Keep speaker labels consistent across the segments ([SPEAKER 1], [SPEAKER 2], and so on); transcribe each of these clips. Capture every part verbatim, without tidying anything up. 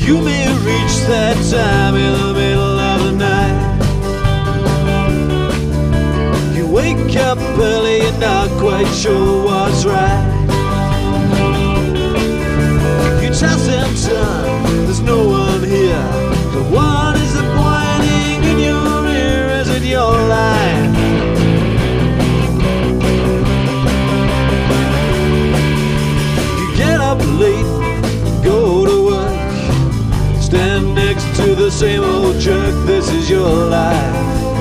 [SPEAKER 1] You may reach that time in the middle of the night. You wake up early, you're not quite sure what's right. You toss and turn, there's no one here. The one is whining in your ear. Is it your life? You get up late, go to work, stand next to the same old jerk. This is your life.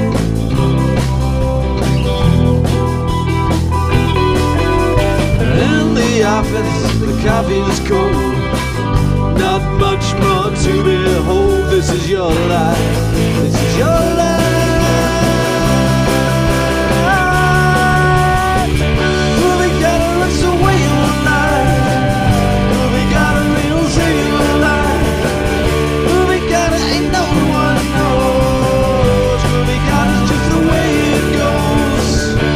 [SPEAKER 1] In the office, the coffee's cold, not much more to behold. This is your life. This is your life. We gotta rinse away your life. We gotta rinse away your life. We gotta, ain't no one knows. We got it's just the way it goes.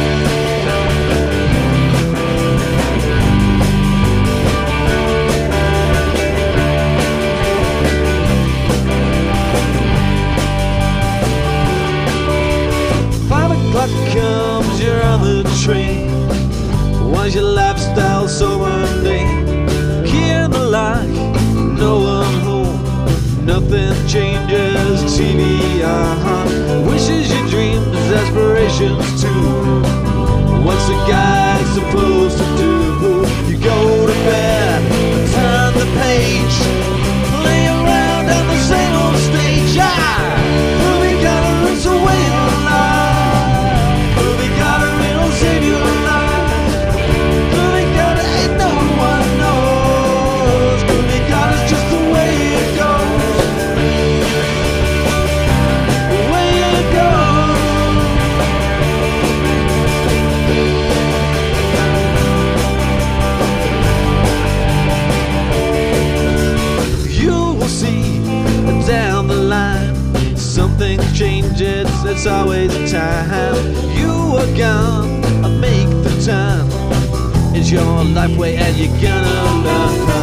[SPEAKER 1] Five o'clock comes, you're on the train. Why's your lifestyle so mundane? Key in the lock, no one home, nothing changes. T V, uh-huh, wishes your dreams, aspirations too. What's a guy supposed to do? You go to bed, turn the page, play around on the same old stage. Yeah, we gotta rinse away your life. We gotta rinse away your life. We gotta, ain't no one knows. We got it's just the way it goes. The way it goes. You will see down the line, something changes, it's always time. You are gone, make the time. It's your life way and you're gonna learn.